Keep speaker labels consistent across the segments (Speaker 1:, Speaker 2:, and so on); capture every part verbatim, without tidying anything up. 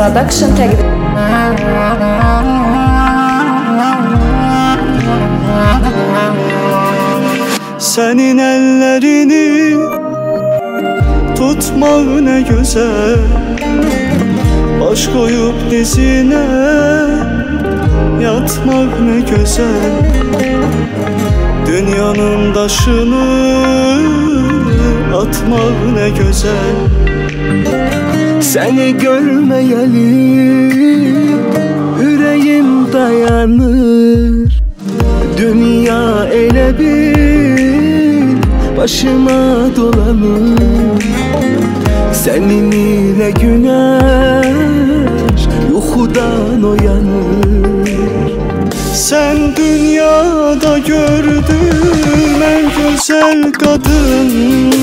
Speaker 1: Production təqdim.
Speaker 2: Senin ellerini tutmak ne güzel, baş koyup dizine yatmak ne güzel. Dünyanın taşını atmak ne güzel.
Speaker 3: Seni görmeyeli yüreğim dayanır. Dünya elə bir başıma dolanır. Senin ile güneş yuxudan oyanır.
Speaker 2: Sen dünyada gördüğüm en güzel kadın.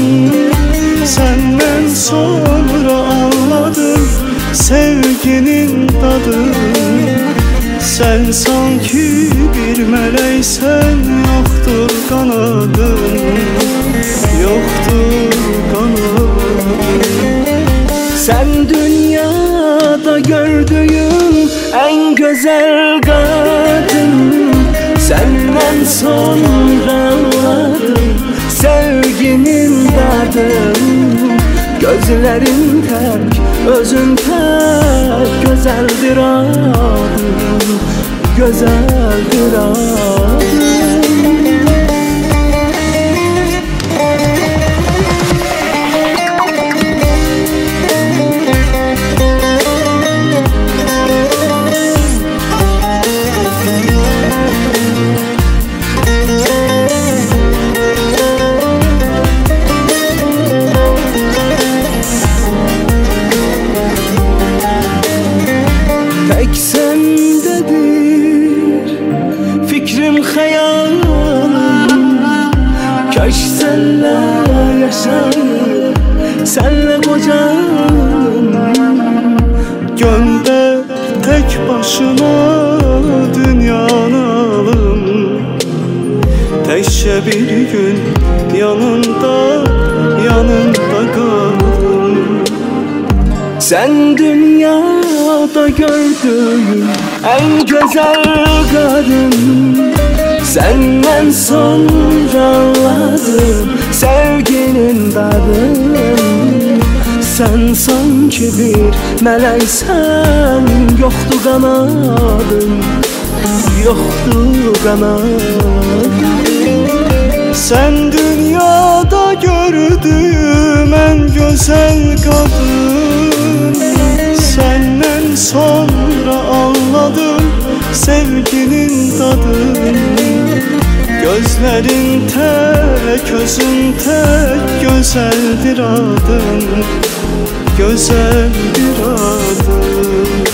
Speaker 2: Senden sonra anladım sevginin tadını. Sen sanki bir meleksen, yoktur kanadın, yoktur kanadın.
Speaker 3: Sen dünyada gördüğüm en güzel kadın. Senden sonra anladım sevginin tadını. Gözlerin tek, özün tek, güzeldir adım, güzeldir adım. Tek sendedir fikrim, hayalim. Kaş senle yaşayıp senle kocalım.
Speaker 2: Gönder tek başına dünyanı alım. Tekçe bir gün yanında, yanında kalım.
Speaker 3: Sen dünyada gördüğüm en güzel kadın. Senden sonra anladım sevginin tadını. Sen sanki bir meleksen, yoktu kanadın, yoktu kanadın.
Speaker 2: Sen dünyada gördüğüm en güzel kadın. Senden sonra anladım sevginin tadını. Gözlerin tek, özün tek, güzeldir adın, güzeldir adın.